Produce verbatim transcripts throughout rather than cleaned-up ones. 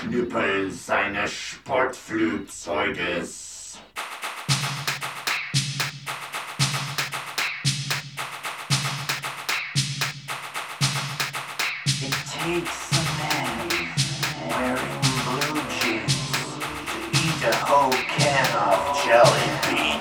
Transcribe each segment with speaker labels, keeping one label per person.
Speaker 1: Knüppel seines Sportflugzeuges. It takes a man wearing blue jeans to eat a whole can of jelly beans.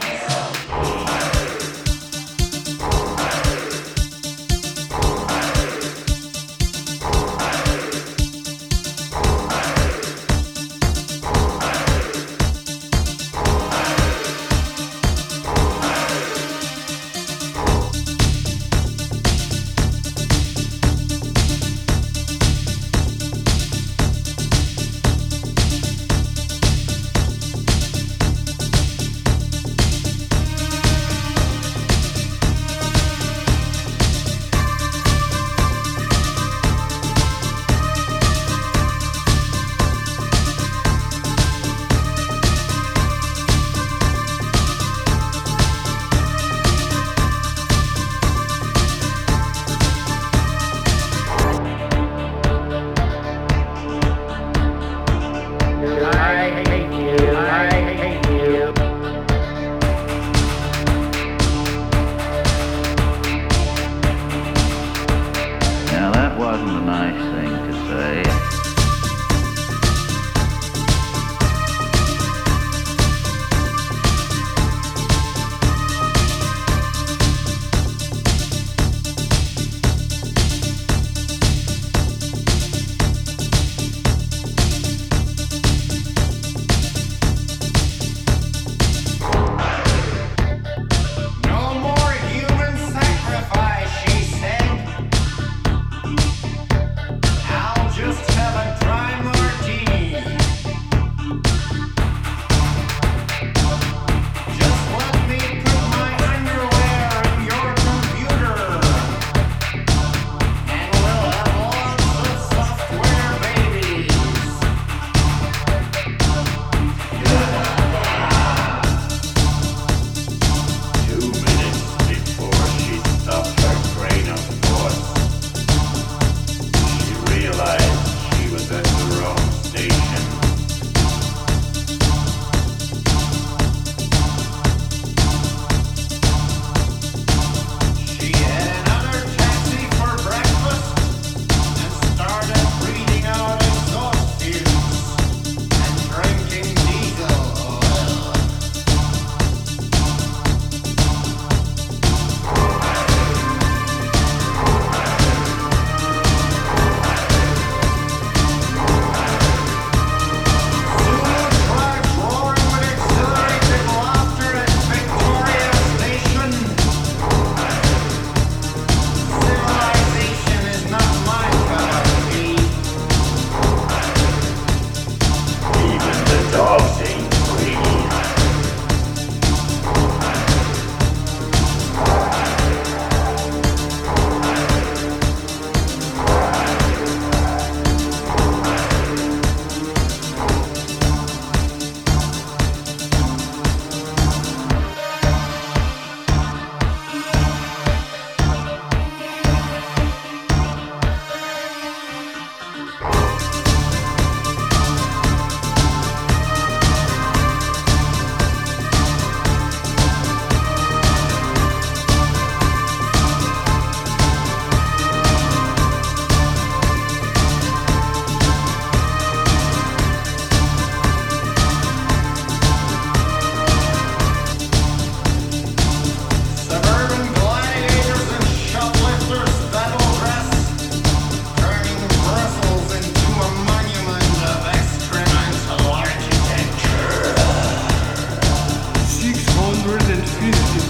Speaker 2: Now that wasn't a nice thing to say.
Speaker 1: No more human sacrifice, she said. I'll just have a dry martini. Just let me put my underwear in your computer, and we'll have lots of software babies. Two minutes before she stopped her train of thought, she realized she was at the wrong station. She had another taxi for breakfast and started breathing out exhaust fumes and drinking diesel oil. Trucks roaring with exhilarated laughter at Victoria Station. Civilization is not my cup of tea. Even the dogs ain't free. Suburban gladiators and shoplifters battle dress, turning Brussels into a monument of experimental architecture.
Speaker 3: six hundred fifty